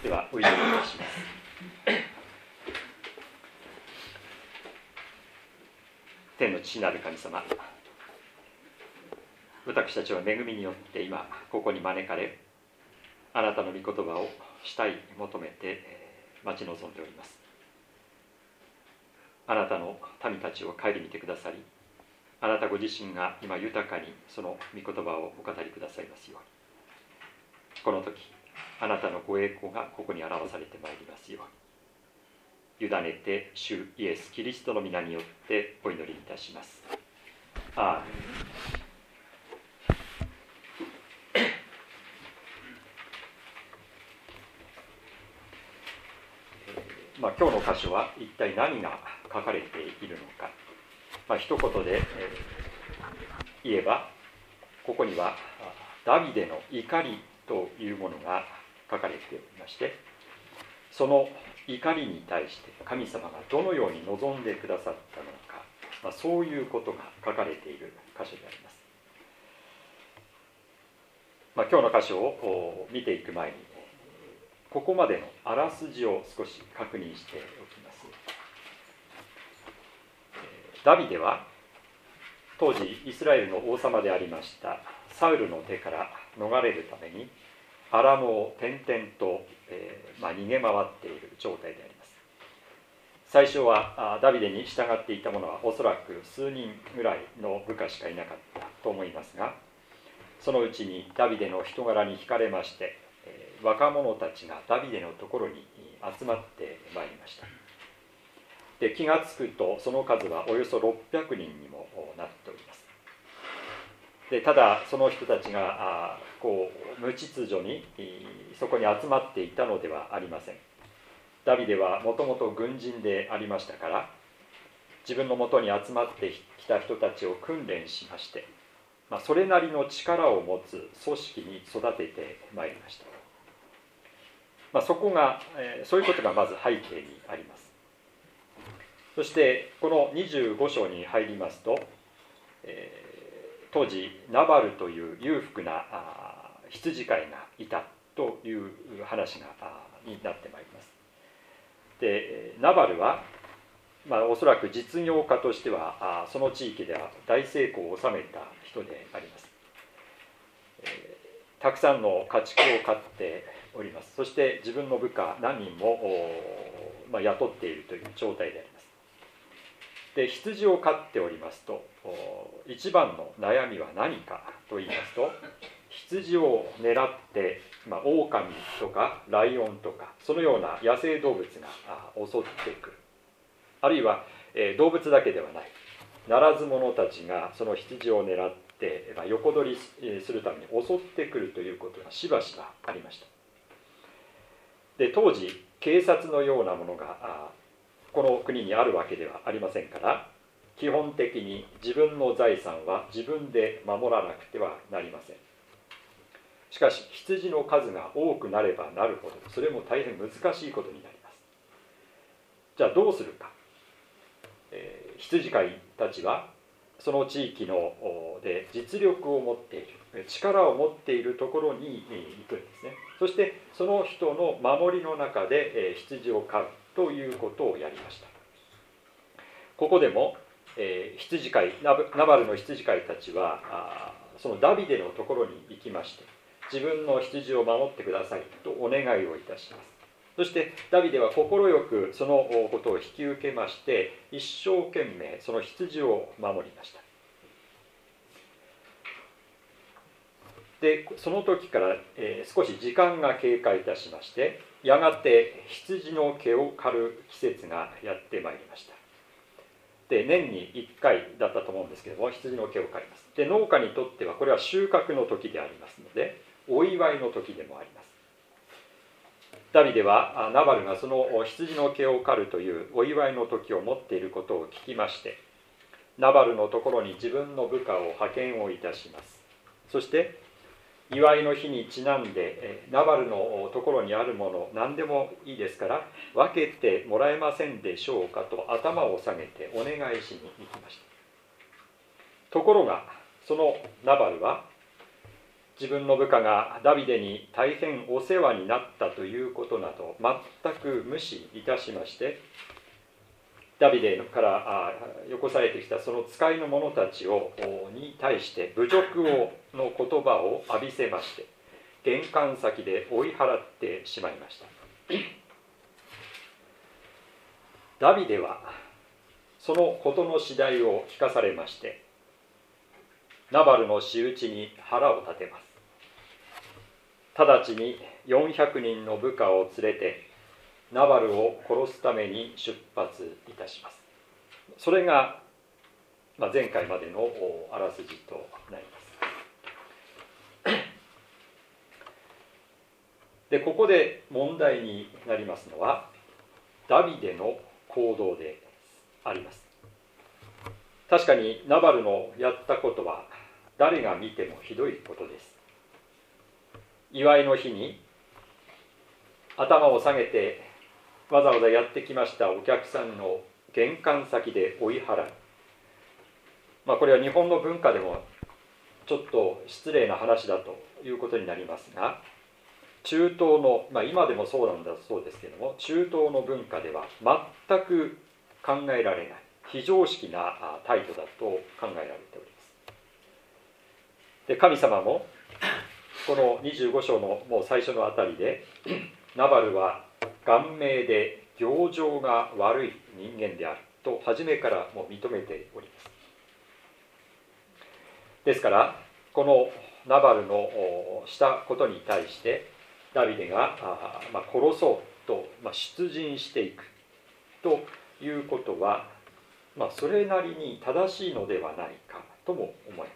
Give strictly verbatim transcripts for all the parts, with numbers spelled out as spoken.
ではお祈りいたします。天の父なる神様、私たちは恵みによって今ここに招かれ、あなたの御言葉をしたい求めて待ち望んでおります。あなたの民たちを顧みてくださり、あなたご自身が今豊かにその御言葉をお語りくださいますように、この時あなたのご栄光がここに表されてまいりますように、委ねて主イエス・キリストの皆によってお祈りいたします。アーメン。まあ、今日の箇所は一体何が書かれているのか、まあ、一言で、えー、言えば、ここにはダビデの怒りというものが書かれておりまして、その怒りに対して神様がどのように望んでくださったのか、まあ、そういうことが書かれている箇所であります。まあ、今日の箇所を見ていく前に、ここまでのあらすじを少し確認しておきます。ダビデは当時イスラエルの王様でありましたサウルの手から逃れるためにアラムを転々と、えーまあ、逃げ回っている状態であります。最初はダビデに従っていた者はおそらく数人ぐらいの部下しかいなかったと思いますが、そのうちにダビデの人柄に惹かれまして、若者たちがダビデのところに集まってまいりました。で、気がつくとその数はおよそろっぴゃくにんにもなっております。で、ただその人たちがあこう無秩序にそこに集まっていたのではありません。ダビデはもともと軍人でありましたから、自分のもとに集まってきた人たちを訓練しまして、まあ、それなりの力を持つ組織に育ててまいりました。まあ、そこが、えー、そういうことがまず背景にあります。そしてこのにじゅうご章に入りますと、えー、当時ナバルという裕福な羊飼いがいたという話がになってまいります。で、ナバルは、まあ、おそらく実業家としてはその地域では大成功を収めた人であります。えー、たくさんの家畜を飼っております。そして自分の部下何人も、まあ、雇っているという状態であります。で、羊を飼っておりますと、一番の悩みは何かと言いますと、羊を狙って、まあ、狼とかライオンとかそのような野生動物が襲ってくる、あるいは、えー、動物だけではない、ならず者たちがその羊を狙って、まあ、横取りするために襲ってくるということがしばしばありました。で、当時警察のようなものがこの国にあるわけではありませんから、基本的に自分の財産は自分で守らなくてはなりません。しかし羊の数が多くなればなるほどそれも大変難しいことになります。じゃあどうするか、えー、羊飼いたちはその地域ので実力を持っている、力を持っているところに行くんですね。そしてその人の守りの中で羊を飼うということをやりました。ここでも、えー、羊飼いナバルの羊飼いたちはあそのダビデのところに行きまして、自分の羊を守ってくださいとお願いをいたします。そしてダビデは快くそのことを引き受けまして、一生懸命その羊を守りました。で、その時から、えー、少し時間が経過いたしまして、やがて羊の毛を刈る季節がやってまいりました。で、年にいっかいだったと思うんですけども、羊の毛を刈ります。で、農家にとってはこれは収穫の時でありますので、お祝いの時でもあります。ダビデはナバルがその羊の毛を刈るというお祝いの時を持っていることを聞きまして、ナバルのところに自分の部下を派遣をいたします。そして祝いの日にちなんでナバルのところにあるもの何でもいいですから分けてもらえませんでしょうかと頭を下げてお願いしに行きました。ところがそのナバルは自分の部下がダビデに大変お世話になったということなど全く無視いたしまして、ダビデからよこされてきたその使いの者たちをに対して侮辱をの言葉を浴びせまして、玄関先で追い払ってしまいました。ダビデはその事の次第を聞かされまして、ナバルの仕打ちに腹を立てます。直ちによんひゃくにんの部下を連れてナバルを殺すために出発いたします。それが、まあ、前回までのあらすじとなります。で、ここで問題になりますのはダビデの行動であります。確かにナバルのやったことは誰が見てもひどいことです。祝いの日に頭を下げてわざわざやってきましたお客さんの玄関先で追い払う、まあ、これは日本の文化でもちょっと失礼な話だということになりますが、中東の、まあ、今でもそうなんだそうですけれども、中東の文化では全く考えられない非常識な態度だと考えられております。で、神様もこのにじゅうご章のもう最初のあたりでナバルは顔面で行情が悪い人間であると初めからもう認めております。ですからこのナバルのしたことに対してダビデがあ、まあ、殺そうと、まあ、出陣していくということは、まあ、それなりに正しいのではないかとも思います。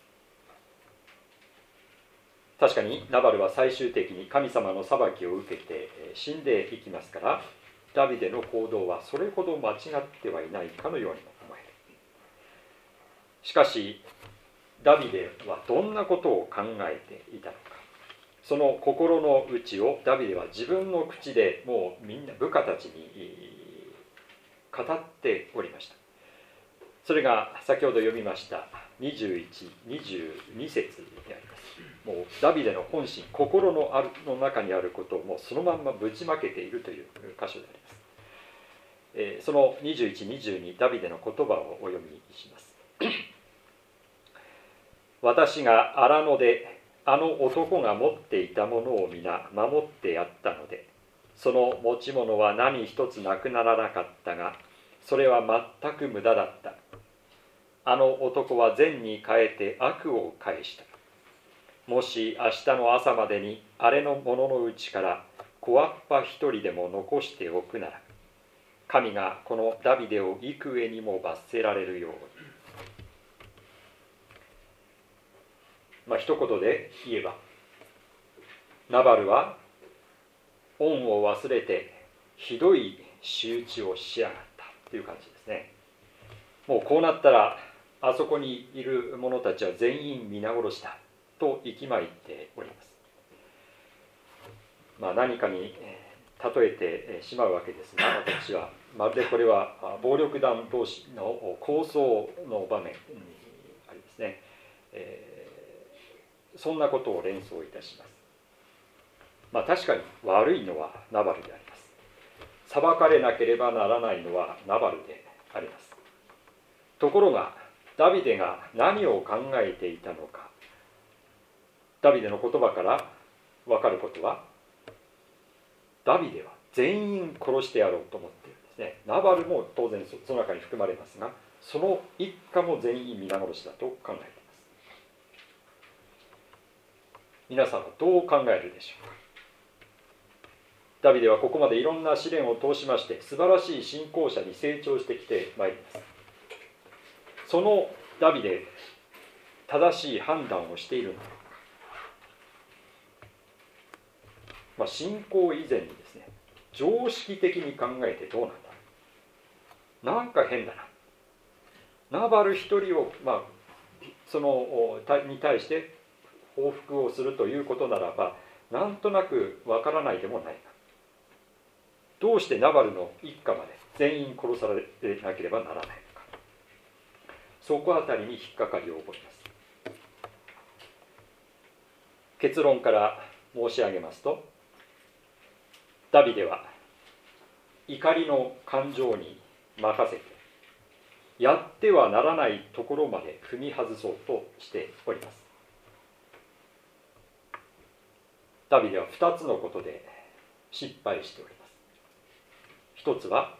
確かにナバルは最終的に神様の裁きを受けて死んでいきますから、ダビデの行動はそれほど間違ってはいないかのようにも思える。しかしダビデはどんなことを考えていたのか、その心の内をダビデは自分の口でもうみんな部下たちに語っておりました。それが先ほど読みましたにじゅういち、にじゅうに節であります。もうダビデの本心、心のあるの中にあることをもうそのまんまぶちまけているという箇所であります。えー、そのにじゅういち、にじゅうにダビデの言葉をお読みします。私が荒野であの男が持っていたものを皆守ってやったので、その持ち物は何一つなくならなかったが、それは全く無駄だった。あの男は善に変えて悪を返した。もし明日の朝までにあれのもののうちから小わっぱ一人でも残しておくなら、神がこのダビデを幾重にも罰せられるように。まあ一言で言えば、ナバルは恩を忘れてひどい仕打ちをしやがったという感じですね。もうこうなったらあそこにいる者たちは全員皆殺しだと息巻いております。まあ、何かに例えてしまうわけですが、私はまるでこれは暴力団同士の抗争の場面にありますね、えー、そんなことを連想いたします。まあ、確かに悪いのはナバルであります。裁かれなければならないのはナバルであります。ところがダビデが何を考えていたのか、ダビデの言葉から分かることは、ダビデは全員殺してやろうと思っているんですね。ナバルも当然その中に含まれますが、その一家も全員皆殺しだと考えています。皆さんはどう考えるでしょうか。ダビデはここまでいろんな試練を通しまして素晴らしい信仰者に成長してきてまいります。そのダビデ、正しい判断をしているのか、まあ、信仰以前にですね、常識的に考えてどうなんだ、なんか変だな、ナバル一人を、まあ、そのに対して報復をするということならばなんとなくわからないでもないな、どうしてナバルの一家まで全員殺されなければならないのか、そこあたりに引っかかりを覚えます。 結論から申し上げますと、ダビデは怒りの感情に任せてやってはならないところまで踏み外そうとしております。ダビデはふたつのことで失敗しております。一つは、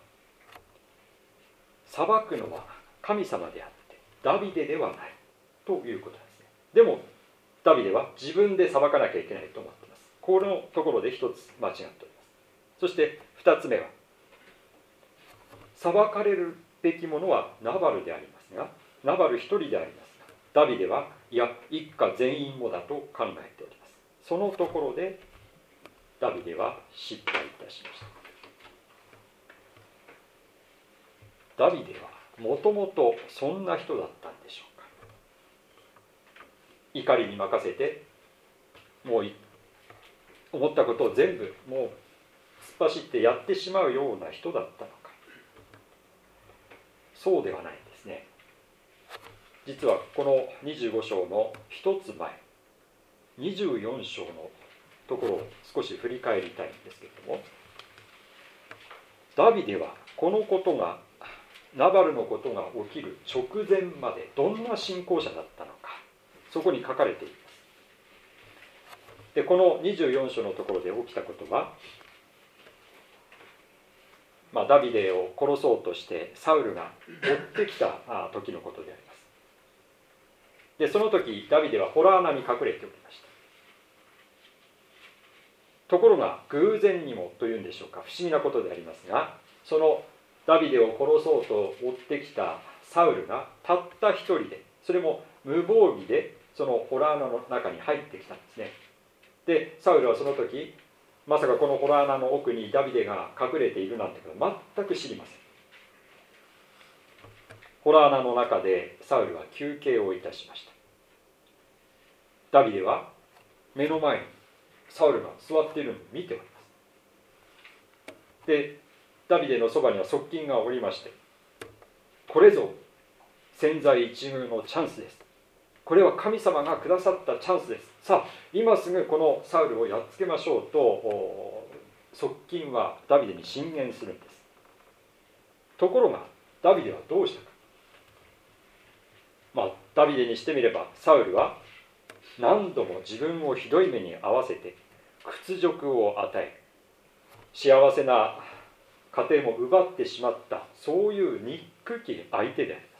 裁くのは神様であってダビデではないということですね。でもダビデは自分で裁かなきゃいけないと思っています。このところで一つ間違っております。そして二つ目は、裁かれるべきものはナバルでありますが、ナバル一人でありますが、ダビデはいや一家全員もだと考えております。そのところでダビデは失敗いたしました。ダビデはもともとそんな人だったんでしょうか。怒りに任せて、もう思ったことを全部もう突っ走ってやってしまうような人だったのか。そうではないですね。実はこのにじゅうご章の一つ前、にじゅうよん章のところを少し振り返りたいんですけれども、ダビデはこのことが、ナバルのことが起きる直前までどんな信仰者だったのか、そこに書かれています。で、このにじゅうよん章のところで起きたことは、まあ、ダビデを殺そうとしてサウルが追ってきた時のことであります。で、その時ダビデは洞穴に隠れておりました。ところが偶然にもというんでしょうか、不思議なことでありますが、そのダビデを殺そうと追ってきたサウルがたった一人で、それも無防備でその洞穴の中に入ってきたんですね。で、サウルはその時、まさかこの洞穴の奥にダビデが隠れているなんてことは全く知りません。洞穴の中でサウルは休憩をいたしました。ダビデは目の前にサウルが座っているのを見ております。で、ダビデのそばには側近がおりまして、これぞ千載一遇のチャンスです。これは神様がくださったチャンスです。さあ、今すぐこのサウルをやっつけましょうと側近はダビデに進言するんです。ところがダビデはどうしたか。まあ、ダビデにしてみればサウルは何度も自分をひどい目に遭わせて屈辱を与え、幸せな家庭も奪ってしまった、そういう憎き相手であります。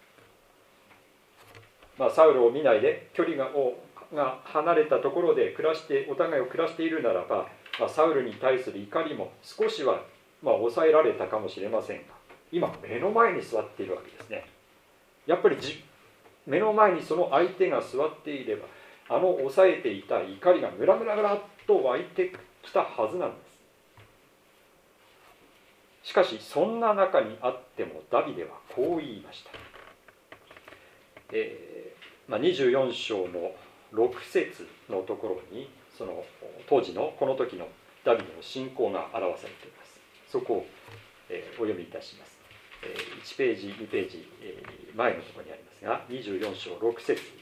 まあ、サウルを見ないで距離がが離れたところで暮らしてお互いを暮らしているならば、まあ、サウルに対する怒りも少しはまあ抑えられたかもしれませんが、今目の前に座っているわけですね。やっぱりじ目の前にその相手が座っていれば、あの抑えていた怒りがムラムラムラっと湧いてきたはずなんです。しかしそんな中にあってもダビデはこう言いました。えーまあ、にじゅうよん章のろく節のところに、その当時のこの時のダビデの信仰が表されています。そこを、えー、お読みいたします。えー、いちページにページ、えー、前のところにありますが、にじゅうよん章ろく節です。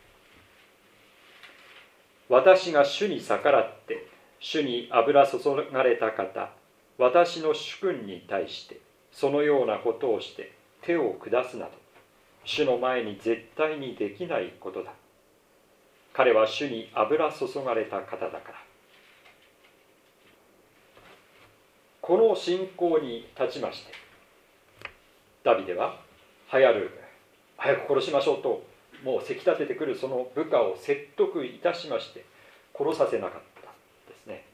私が主に逆らって主に油注がれた方、私の主君に対してそのようなことをして手を下すなど、主の前に絶対にできないことだ。彼は主に油注がれた方だから。この信仰に立ちまして、ダビデは流行る早く殺しましょうともうせき立ててくるその部下を説得いたしまして殺させなかったんですね。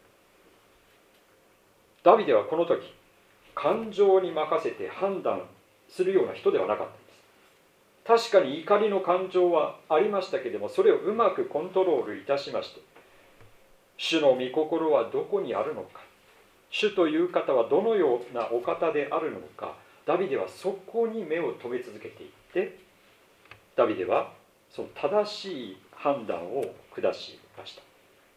ダビデはこの時感情に任せて判断するような人ではなかったんです。確かに怒りの感情はありましたけれども、それをうまくコントロールいたしまして、主の御心はどこにあるのか、主という方はどのようなお方であるのか、ダビデはそこに目を留め続けていって、ダビデはその正しい判断を下しました。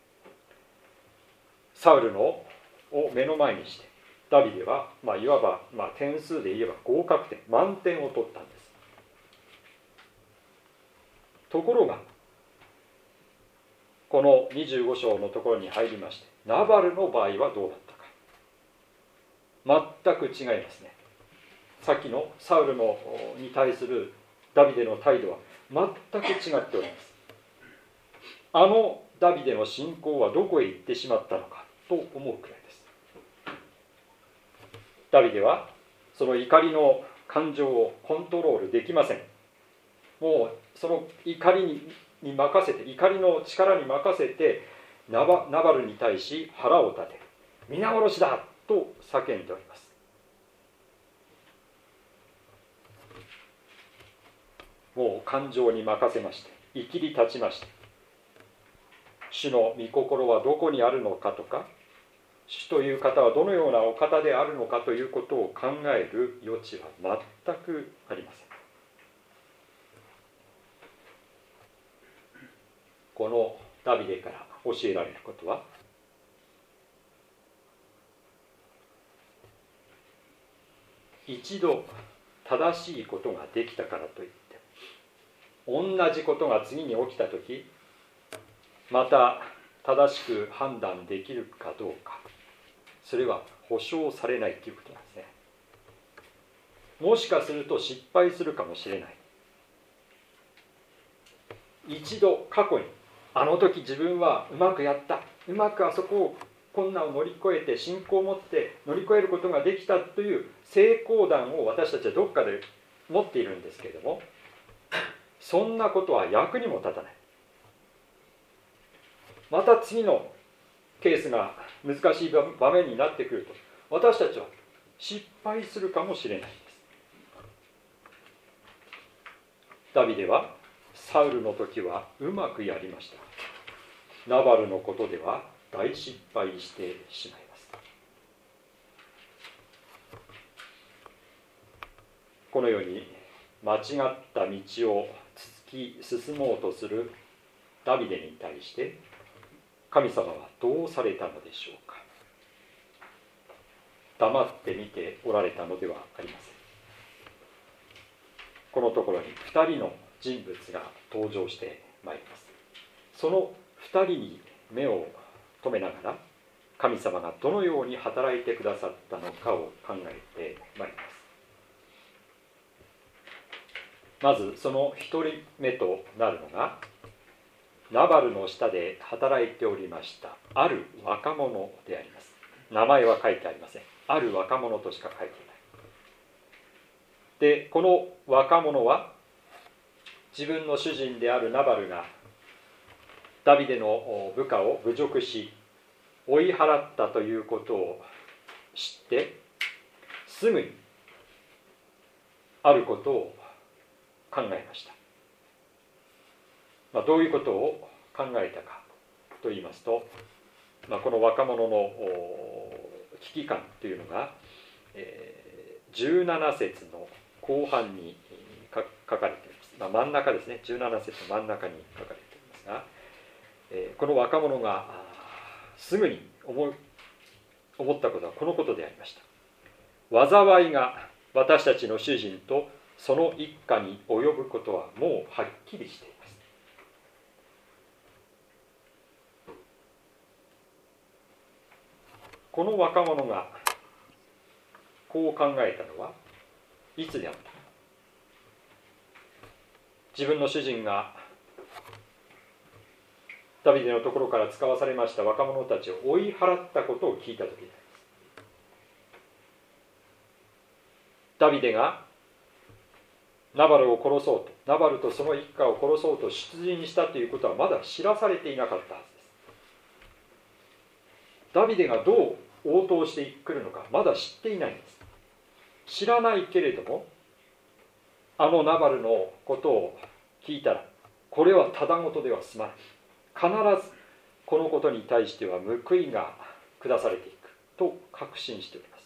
サウルのを目の前にしてダビデは、まあ、いわば、まあ、点数で言えば合格点満点を取ったんです。ところがこのにじゅうご章のところに入りまして、ナバルの場合はどうだったか、全く違いますね。さっきのサウルのに対するダビデの態度は全く違っております。あのダビデの信仰はどこへ行ってしまったのかと思うくらいです。ダビデはその怒りの感情をコントロールできません。もうその怒りにに任せて、怒りの力に任せて、ナバ、ナバルに対し腹を立て、皆殺しだと叫んでおります。もう感情に任せまして、いきり立ちまして、主の御心はどこにあるのかとか、主という方はどのようなお方であるのかということを考える余地は全くありません。このダビデから教えられることは、一度正しいことができたからといって同じことが次に起きたとき、また正しく判断できるかどうか、それは保証されないということなんですね。もしかすると失敗するかもしれない。一度過去に、あの時自分はうまくやった、うまくあそこを困難を乗り越えて信仰を持って乗り越えることができたという成功談を私たちはどっかで持っているんですけれども、そんなことは役にも立たない。また次のケースが難しい場面になってくると、私たちは失敗するかもしれないんです。ダビデはサウルの時はうまくやりました。ナバルのことでは大失敗してしまいます。このように間違った道を突き進もうとするダビデに対して神様はどうされたのでしょうか。黙って見ておられたのではありません。このところにふたりの人物が登場してまいります。そのふたりに目を留めながら、神様がどのように働いてくださったのかを考えてまいります。まずそのひとりめとなるのが、ナバルの下で働いておりましたある若者であります。名前は書いてありません。ある若者としか書いていない。で、この若者は自分の主人であるナバルがダビデの部下を侮辱し追い払ったということを知って、すぐにあることを考えました。まあ、どういうことを考えたかといいますと、まあ、この若者の危機感というのが、えー、じゅうなな節の後半に書かれています。まあ、真ん中ですね。じゅうなな節の真ん中に書かれていますが、えー、この若者がすぐに 思, 思ったことはこのことでありました。災いが私たちの主人とその一家に及ぶことはもうはっきりしています。この若者がこう考えたのはいつであったか。自分の主人がダビデのところから使わされました若者たちを追い払ったことを聞いたときであります。ダビデがナバルを殺そうと、ナバルとその一家を殺そうと出陣したということはまだ知らされていなかったはずです。ダビデがどう応答してくるのかまだ知っていないんです。知らないけれども、あのナバルのことを聞いたら、これはただごとでは済まない。必ずこのことに対しては報いが下されていくと確信しております。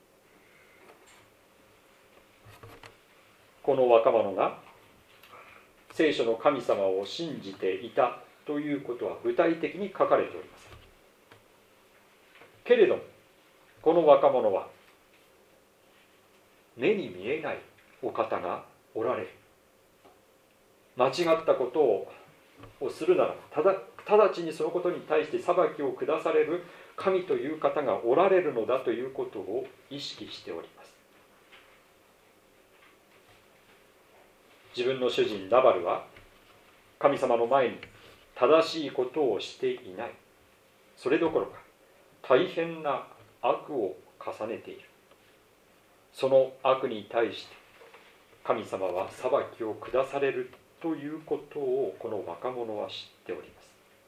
この若者が聖書の神様を信じていたということは具体的に書かれております。けれどもこの若者は目に見えないお方がおられる。間違ったことをするなら直ちにそのことに対して裁きを下される神という方がおられるのだということを意識しております。自分の主人ナバルは神様の前に正しいことをしていない。それどころか大変な悪を重ねている。その悪に対して神様は裁きを下されるということをこの若者は知っております。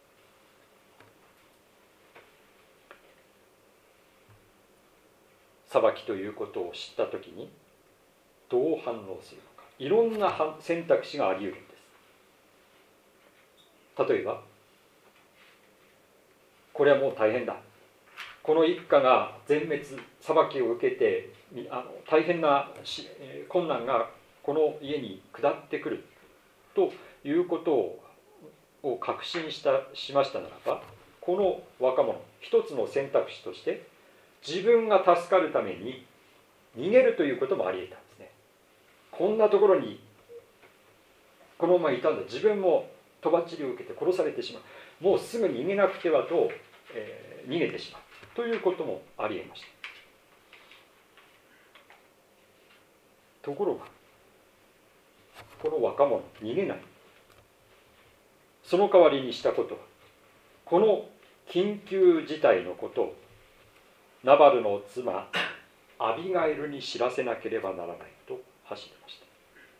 裁きということを知ったときにどう反応するのか、いろんな選択肢があり得るんです。例えば、これはもう大変だ、この一家が全滅、裁きを受けてあの大変な困難がこの家に下ってくるということをを確信したしましたならば、この若者一つの選択肢として自分が助かるために逃げるということもあり得たんですね。こんなところにこのままいたんだ、自分もとばっちりを受けて殺されてしまう、もうすぐに逃げなくてはと、えー、逃げてしまうということもあり得ました。ところがこの若者逃げない。その代わりにしたことは、この緊急事態のことをナバルの妻アビガイルに知らせなければならないと走りました。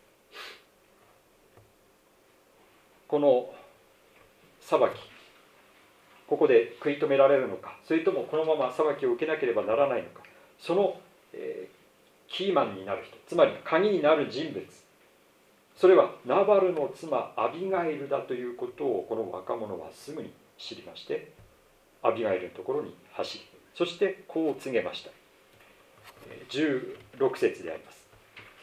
この裁き、ここで食い止められるのか、それともこのまま裁きを受けなければならないのか、その、えー、キーマンになる人、つまり鍵になる人物、それはナバルの妻アビガイルだということをこの若者はすぐに知りまして、アビガイルのところに走り、そしてこう告げました。じゅうろく節であります。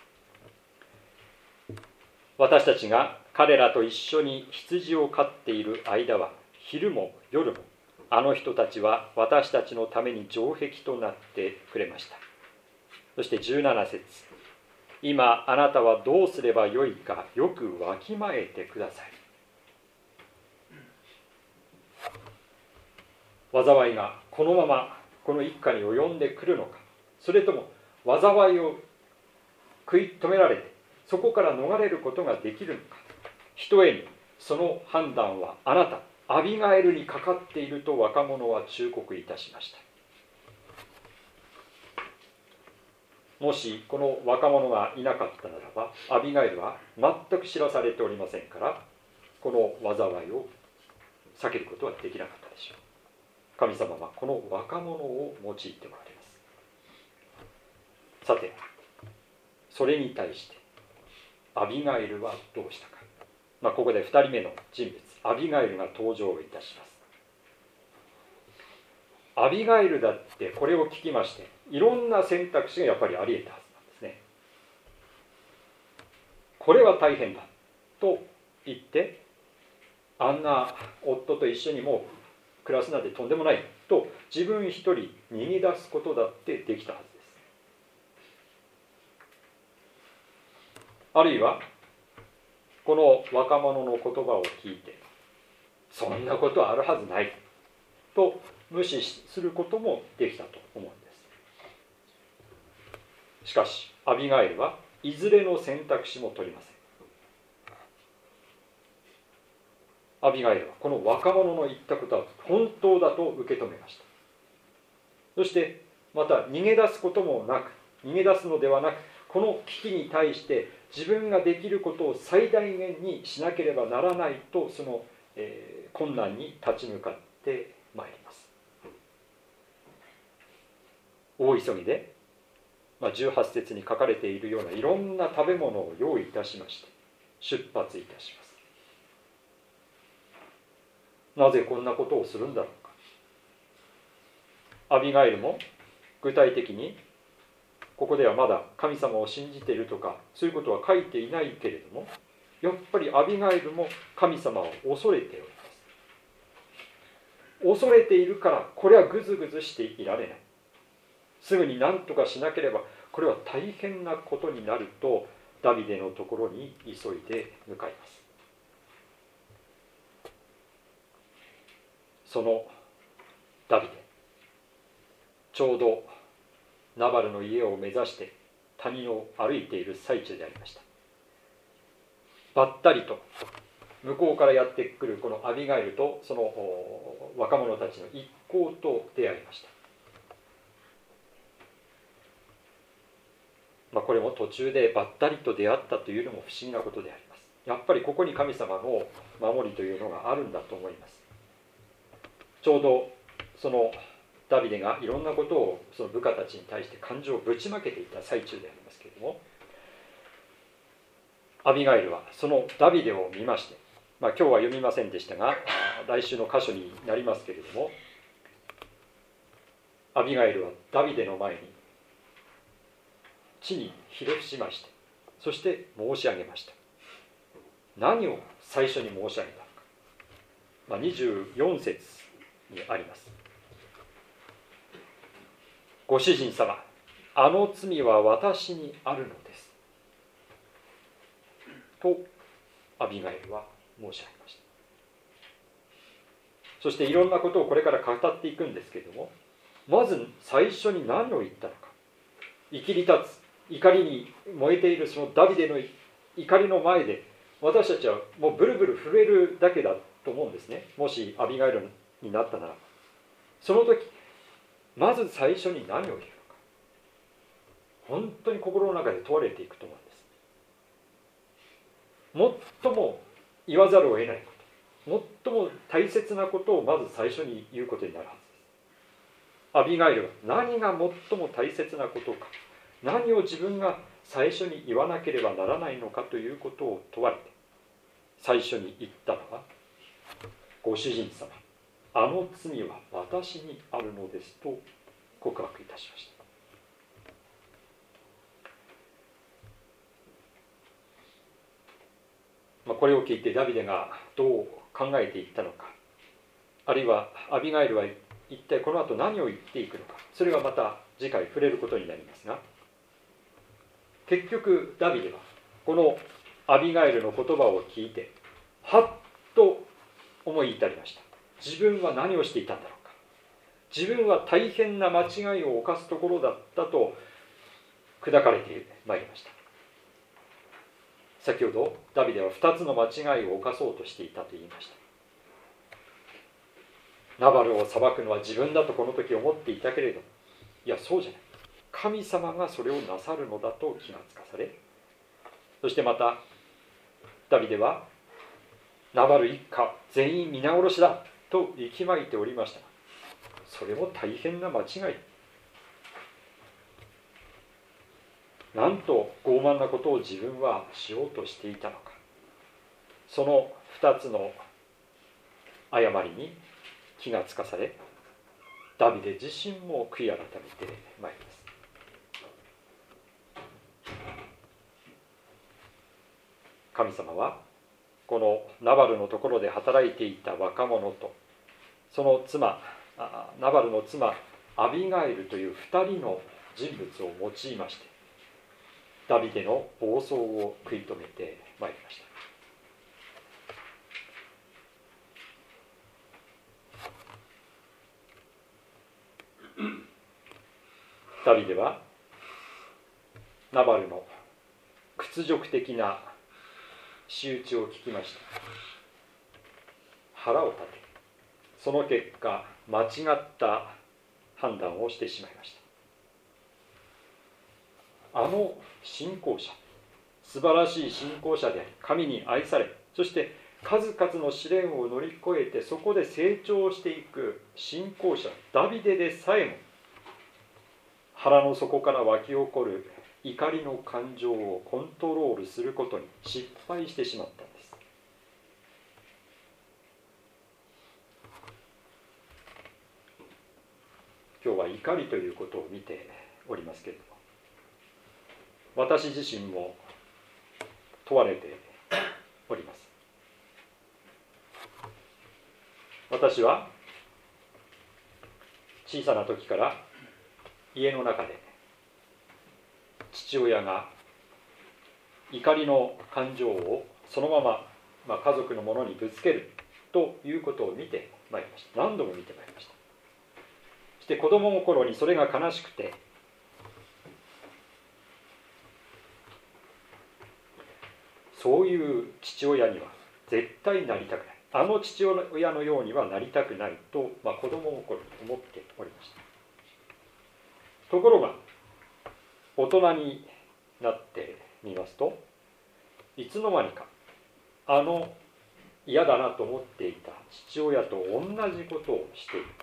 私たちが彼らと一緒に羊を飼っている間は、昼も夜もあの人たちは私たちのために城壁となってくれました。そしてじゅうなな節、今あなたはどうすればよいかよくわきまえてください。災いがこのままこの一家に及んでくるのか、それとも災いを食い止められてそこから逃れることができるのか、ひとえにその判断はあなたアビガエルにかかっていると若者は忠告いたしました。もしこの若者がいなかったならば、アビガエルは全く知らされておりませんから、この災いを避けることはできなかったでしょう。神様はこの若者を用いておられます。さて、それに対してアビガエルはどうしたか、まあ、ここでふたりめの人物アビガエルが登場いたします。アビガエルだってこれを聞きまして、いろんな選択肢がやっぱりあり得たはずなんですね。これは大変だと言って、あんな夫と一緒にもう暮らすなんてとんでもないと自分一人逃げ出すことだってできたはずです。あるいはこの若者の言葉を聞いて、そんなことはあるはずないと無視することもできたと思うんです。しかしアビガエルはいずれの選択肢も取りません。アビガエルはこの若者の言ったことは本当だと受け止めました。そしてまた逃げ出すこともなく、逃げ出すのではなく、この危機に対して自分ができることを最大限にしなければならないと、その、えー、困難に立ち向かってまいります。大急ぎで、まあ、じゅうはち節に書かれているようないろんな食べ物を用意いたしまして出発いたします。なぜこんなことをするんだろうか。アビガエルも具体的にここではまだ神様を信じているとかそういうことは書いていないけれども、やっぱりアビガエルも神様を恐れております。恐れているからこれはぐずぐずしていられない、すぐに何とかしなければこれは大変なことになるとダビデのところに急いで向かいます。 そのダビデ、ちょうどナバルの家を目指して谷を歩いている最中でありました。ばったりと向こうからやってくるこのアビガイルとその若者たちの一行と出会いました。まあ、これも途中でばったりと出会ったというのも不思議なことであります。やっぱりここに神様の守りというのがあるんだと思います。ちょうどそのダビデがいろんなことをその部下たちに対して感情をぶちまけていた最中でありますけれども、アビガイルはそのダビデを見まして、まあ、今日は読みませんでしたが来週の箇所になりますけれども、アビガイルはダビデの前に地にひれ伏しまして、そして申し上げました。何を最初に申し上げたのか、まあ、にじゅうよん節にあります。ご主人様、あの罪は私にあるのですとアビガイルは申し上げました。そしていろんなことをこれから語っていくんですけれども、まず最初に何を言ったのか、生きり立つ怒りに燃えているそのダビデの怒りの前で私たちはもうブルブル震えるだけだと思うんですね。もしアビガイルになったなら、その時まず最初に何を言うのか、本当に心の中で問われていくと思うんです。最も言わざるを得ないこと、最も大切なことをまず最初に言うことになるはずです。アビガイルは何が最も大切なことか、何を自分が最初に言わなければならないのかということを問われて、最初に言ったのは、ご主人様、あの罪は私にあるのですと告白いたしました。まあ、これを聞いてダビデがどう考えていったのか、あるいはアビガイルは一体この後何を言っていくのか、それはまた次回触れることになりますが、結局ダビデはこのアビガイルの言葉を聞いてはっと思い至りました。自分は何をしていたんだろうか、自分は大変な間違いを犯すところだったと砕かれてまいりました。先ほどダビデはふたつの間違いを犯そうとしていたと言いました。ナバルを裁くのは自分だとこの時思っていたけれど、いやそうじゃない、神様がそれをなさるのだと気がつかされ、そしてまたダビデはナバル一家全員皆殺しだと息巻いておりましたが、それも大変な間違い、なんと傲慢なことを自分はしようとしていたのか。その二つの誤りに気がつかされ、ダビデ自身も悔い改めてまいります。神様はこのナバルのところで働いていた若者とその妻、ナバルの妻アビガイルという二人の人物を用いまして、ダビデの暴走を食い止めてまいりました。ダビデはナバルの屈辱的な仕打ちを聞きました。腹を立て、その結果間違った判断をしてしまいました。あの信仰者、素晴らしい信仰者であり神に愛され、そして数々の試練を乗り越えてそこで成長していく信仰者ダビデでさえも、腹の底から湧き起こる怒りの感情をコントロールすることに失敗してしまったんです。今日は怒りということを見ておりますけれども、私自身も問われております。私は小さな時から家の中で父親が怒りの感情をそのまま、まあ、家族の者にぶつけるということを見てまいりました。何度も見てまいりました。そして子供の頃にそれが悲しくて、そういう父親には絶対なりたくない、あの父親のようにはなりたくないと、まあ、子供の頃に思っておりました。ところが大人になってみますと、いつの間にかあの嫌だなと思っていた父親と同じことをしているんです。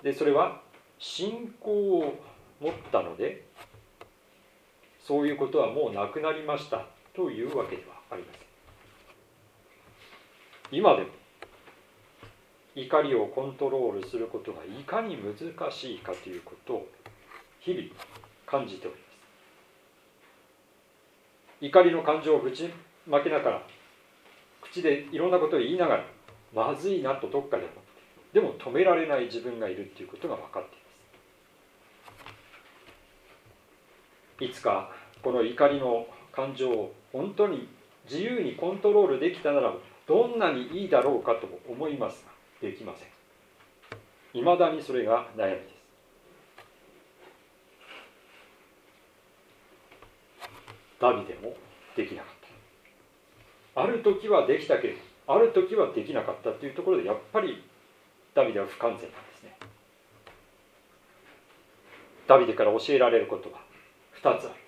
でそれは信仰を持ったので、そういうことはもうなくなりましたというわけではありません。今でも怒りをコントロールすることがいかに難しいかということを日々感じております。怒りの感情をぶちまけながら、口でいろんなことを言いながら、まずいなとどっかで思って、でも止められない自分がいるということが分かっています。いつかこの怒りの感情を本当に自由にコントロールできたなら、どんなにいいだろうかと思いますが、できません。いまだにそれが悩みです。ダビデもできなかった。ある時はできたけれど、ある時はできなかったというところで、やっぱりダビデは不完全なんですね。ダビデから教えられることはふたつある。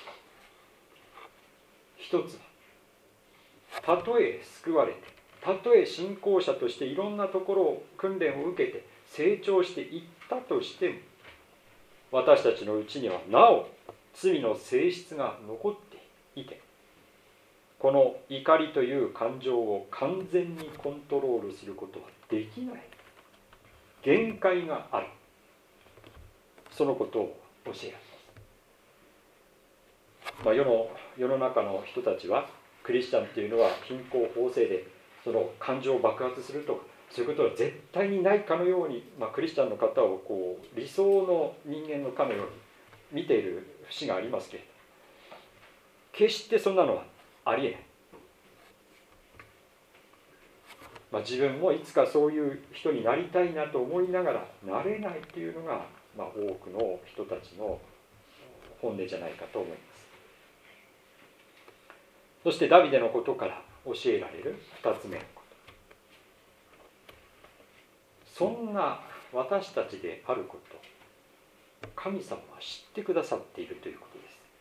ひとつは、たとえ救われて、たとえ信仰者としていろんなところを訓練を受けて成長していったとしても、私たちのうちにはなお罪の性質が残っていて、この怒りという感情を完全にコントロールすることはできない、限界がある、そのことを教えられます。まあ、世の世の中の人たちは、クリスチャンというのは貧困法制でその感情を爆発するとか、そういうことは絶対にないかのように、まあ、クリスチャンの方をこう理想の人間のかのように見ている節がありますけれど、決してそんなのはありえない。まあ、自分もいつかそういう人になりたいなと思いながらなれないというのが、まあ、多くの人たちの本音じゃないかと思います。そしてダビデのことから教えられるふたつめのこと、そんな私たちであること、神様は知ってくださっているということ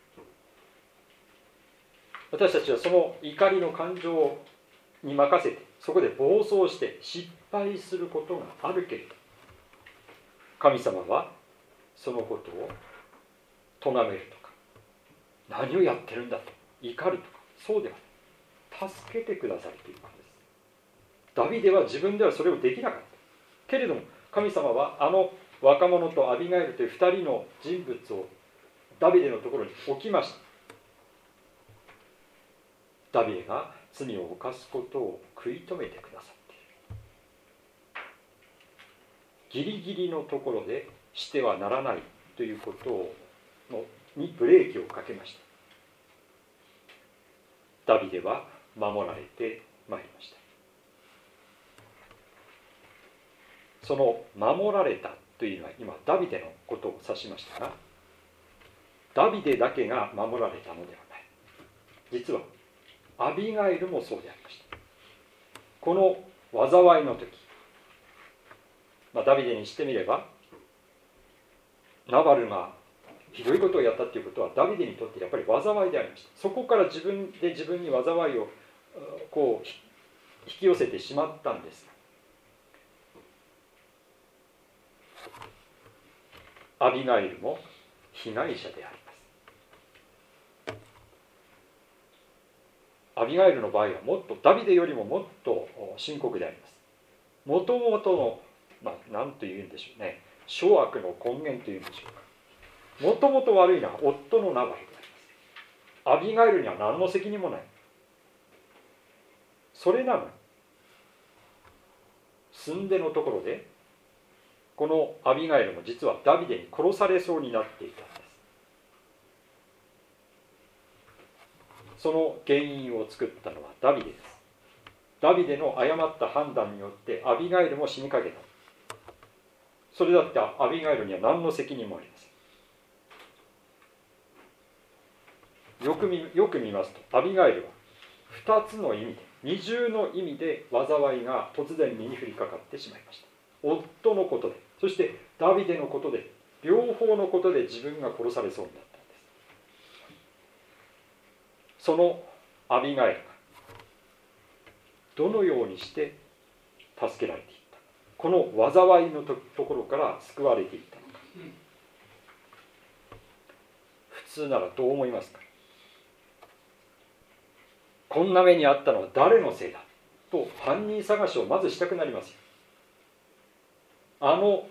です。私たちはその怒りの感情に任せて、そこで暴走して失敗することがあるけれど、神様はそのことを咎めるとか、何をやってるんだと怒るとか、そうではない、助けてくださるということです。ダビデは自分ではそれをできなかったけれども、神様はあの若者とアビガイルというふたりの人物をダビデのところに置きました。ダビデが罪を犯すことを食い止めてくださっている。ギリギリのところでしてはならないということをのにブレーキをかけました。ダビデは守られてまいりました。その守られたというのは今ダビデのことを指しましたが、ダビデだけが守られたのではない。実はアビガイルもそうでありました。この災いの時、まあ、ダビデにしてみればナバルがひどいことをやったということはダビデにとってやっぱり災いでありました。そこから自分で自分に災いをこう引き寄せてしまったんです。アビガイルも被害者であります。アビガイルの場合はもっとダビデよりももっと深刻であります。もともとの、まあ、何というんでしょうね、諸悪の根源というんでしょうか。もともと悪いのは夫のナバルであります。アビガイルには何の責任もない。それなのに住んでのところでこのアビガイルも実はダビデに殺されそうになっていたんです。その原因を作ったのはダビデです。 ダビデの誤った判断によってアビガイルも死にかけた。それだってアビガイルには何の責任もありません。よく見、よく見ますと、アビガイルはふたつの意味で、二重の意味で災いが突然身に降りかかってしまいました。夫のことで、そしてダビデのことで、両方のことで自分が殺されそうになったんです。そのアビガイルがどのようにして助けられていった、この災いの と, ところから救われていったのか。普通ならどう思いますか。こんな目にあったのは誰のせいだと犯人探しをまずしたくなりますよ。あの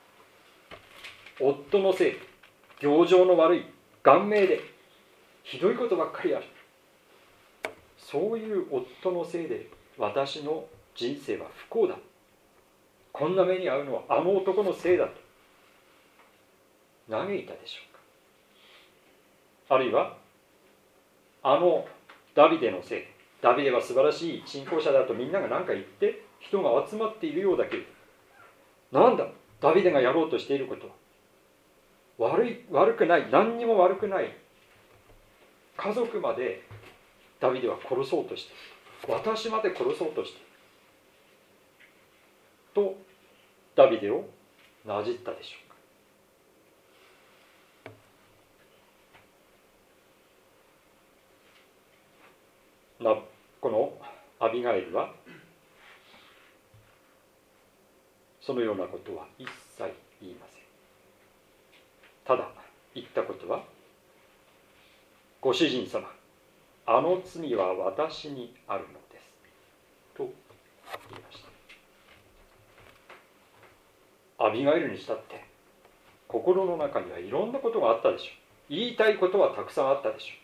夫のせい、行情の悪い、顔面でひどいことばっかりある、そういう夫のせいで私の人生は不幸だ、こんな目に遭うのはあの男のせいだと嘆いたでしょうか。あるいはあのダビデのせい、ダビデは素晴らしい信仰者だとみんなが何か言って人が集まっているようだけれど、なんだダビデがやろうとしていることは悪い、悪くない、何にも悪くない、家族までダビデは殺そうとしている、私まで殺そうとしているとダビデをなじったでしょうか。なこのアビガイルはそのようなことは一切言いません。ただ言ったことは、ご主人様、あの罪は私にあるのですと言いました。アビガイルにしたって心の中にはいろんなことがあったでしょう。言いたいことはたくさんあったでしょ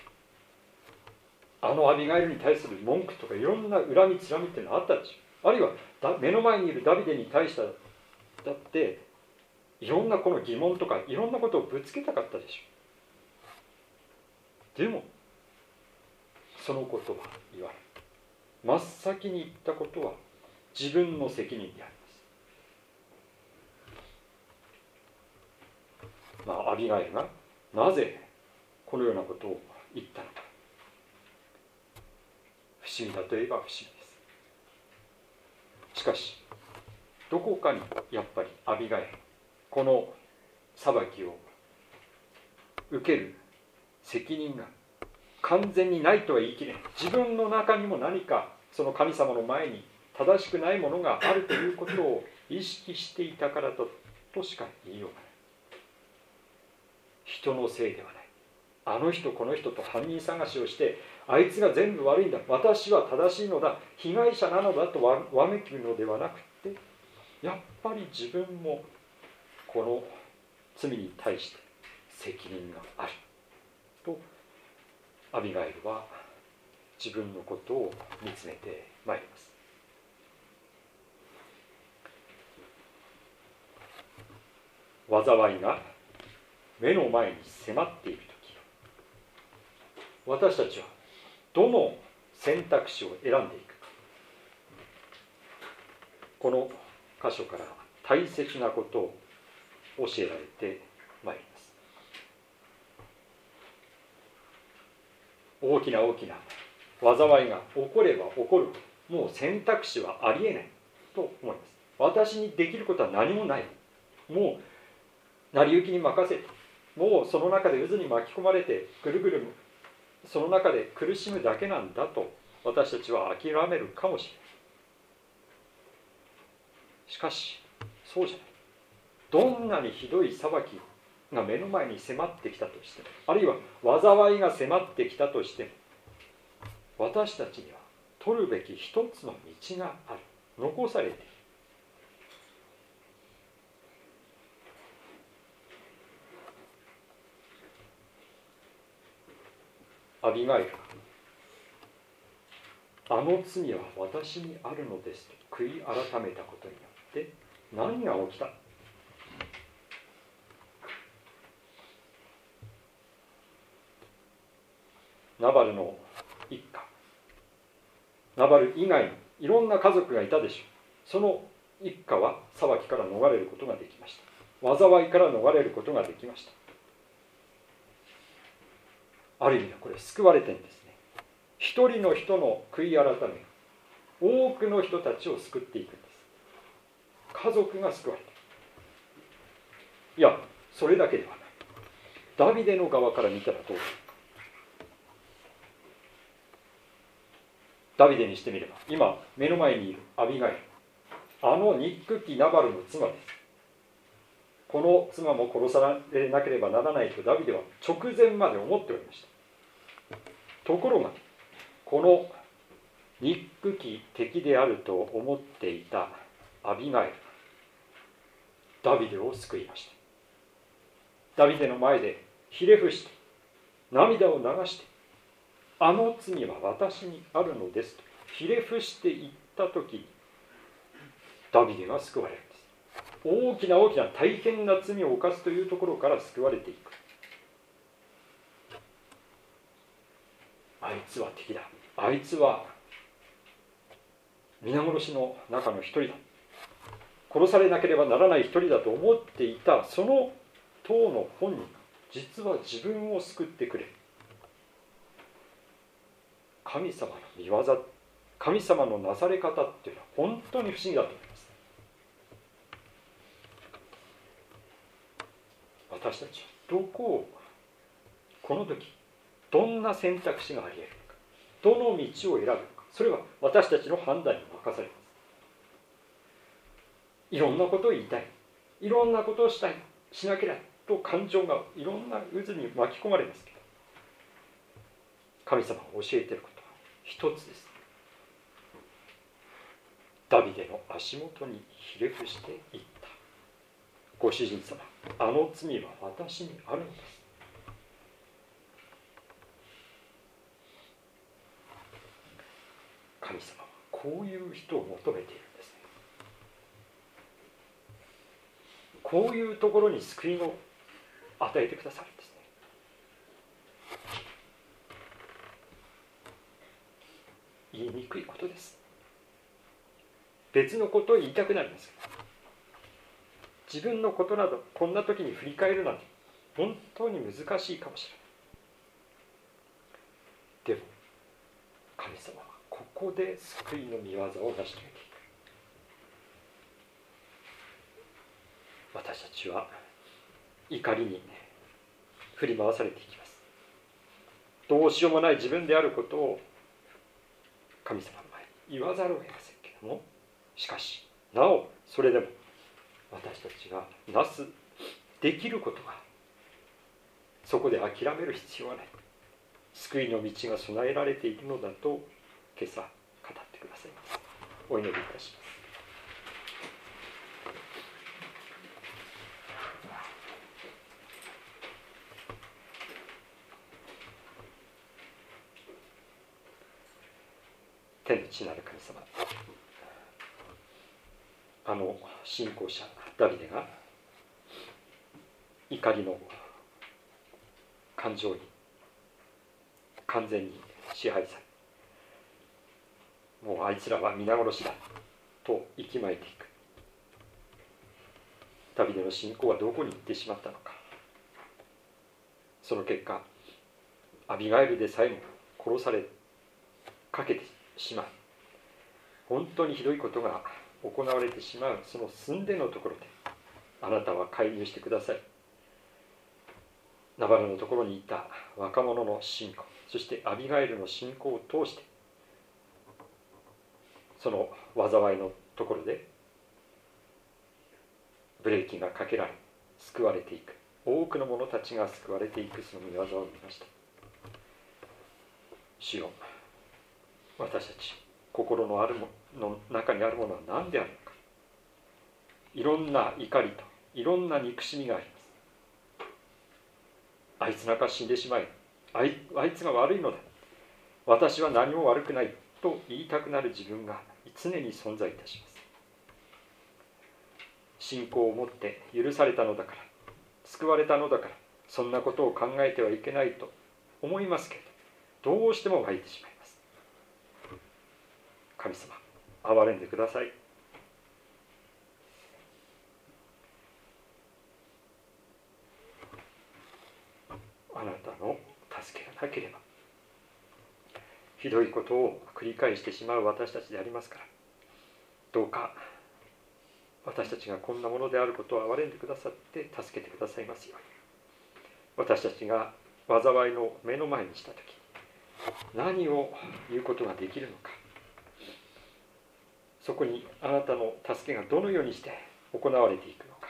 う。あのアビガイルに対する文句とかいろんな恨みつらみっていうのがあったでしょう。あるいは目の前にいるダビデに対してだっていろんなこの疑問とかいろんなことをぶつけたかったでしょう。でもそのことは言わない。真っ先に言ったことは自分の責任であります。まあアビガイルがなぜこのようなことを言ったのか、不思議だといえば不思議です。しかしどこかにやっぱりアビガイル、この裁きを受ける責任が完全にないとは言い切れない。自分の中にも何かその神様の前に正しくないものがあるということを意識していたからととしか言いようがない。人のせいではない。あの人この人と犯人探しをしてあいつが全部悪いんだ、私は正しいのだ、被害者なのだとわわめきるのではなくて、やっぱり自分もこの罪に対して責任があるとアビガイルは自分のことを見つめてまいります。災いが目の前に迫っているとき、私たちはどの選択肢を選んでいくか、この箇所から大切なことを教えられてまいります。大きな大きな災いが起これば起こる、もう選択肢はありえないと思います。私にできることは何もない、もう成り行きに任せて、もうその中で渦に巻き込まれてぐるぐるその中で苦しむだけなんだと私たちは諦めるかもしれない。しかしそうじゃない。どんなにひどい裁きが目の前に迫ってきたとしても、あるいは災いが迫ってきたとしても、私たちには取るべき一つの道がある、残されている。アビガイルがあの罪は私にあるのですと悔い改めたことによって何が起きた？ナバルの一家、 ナバル以外にいろんな家族がいたでしょう。その一家は裁きから逃れることができました。災いから逃れることができました。ある意味でこれ救われてるんですね。一人の人の悔い改めが多くの人たちを救っていくんです。家族が救われている。いや、それだけではない。ダビデの側から見たらどうですか。ダビデにしてみれば、今目の前にいるアビガイル、あの憎きナバルの妻です。この妻も殺されなければならないとダビデは直前まで思っておりました。ところがこの憎き敵であると思っていたアビガイルがダビデを救いました。ダビデの前でひれ伏して涙を流して、あの罪は私にあるのですとひれ伏して言った時にダビデが救われるんです。大きな大きな大変な罪を犯すというところから救われていく。あいつは敵だ、あいつは皆殺しの中の一人だ、殺されなければならない一人だと思っていたその当の本人が実は自分を救ってくれる。神様の御業、神様のなされ方っていうのは本当に不思議だと思います。私たちはどこをこの時どんな選択肢があり得るのか、どの道を選ぶのか、それは私たちの判断に任されます。いろんなことを言いたい、いろんなことをしたい、しなければと感情がいろんな渦に巻き込まれますけど、神様が教えていることは一つです。ダビデの足元にひれ伏していった。ご主人様、あの罪は私にあるのです。神様はこういう人を求めているんですね。こういうところに救いを与えてくださるんですね。言いにくいことです。別のことを言いたくなります。自分のことなどこんな時に振り返るなんて本当に難しいかもしれない。でも神様はここで救いの御業を成し遂げていく。私たちは怒りに振り回されていきます。どうしようもない自分であることを神様の前に言わざるを得ませんけれども、しかしなおそれでも私たちがなすできることが、そこで諦める必要はない、救いの道が備えられているのだと今朝語ってくださいます。お祈りいたします。天の父なる神様、あの信仰者ダビデが怒りの感情に完全に支配され、もうあいつらは皆殺しだと息巻いていく。ダビデの信仰はどこに行ってしまったのか。その結果アビガイルでさえも殺されかけてしまう、本当にひどいことが行われてしまうその寸でのところであなたは介入してください。ナバルのところにいた若者の信仰、そしてアビガイルの信仰を通してその災いのところでブレーキがかけられ救われていく、多くの者たちが救われていくその御業を見ました。主よ、私たち心のあるもの中にあるものは何であるのか。いろんな怒りといろんな憎しみがあります。あいつなんか死んでしまえ、あい、あいつが悪いのだ、私は何も悪くないと言いたくなる自分が常に存在いたします。信仰を持って許されたのだから、救われたのだから、そんなことを考えてはいけないと思いますけれど、どうしても湧いてしまいます。 神様、憐れんでください。あなたの助けがなければひどいことを繰り返してしまう私たちでありますから、どうか私たちがこんなものであることを憐れんでくださって助けてくださいますように。私たちが災いの目の前にしたとき、何を言うことができるのか、そこにあなたの助けがどのようにして行われていくのか、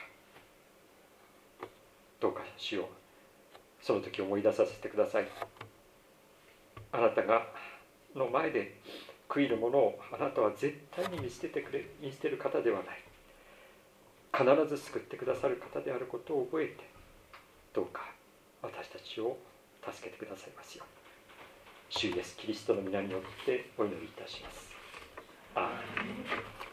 どうか主よ、その時思い出させてください。あなたがの前で悔いるものをあなたは絶対に見捨ててくれ見捨てる方ではない、必ず救ってくださる方であることを覚えて、どうか私たちを助けてくださいますように、主イエスキリストの皆によってお祈りいたします。アーメン。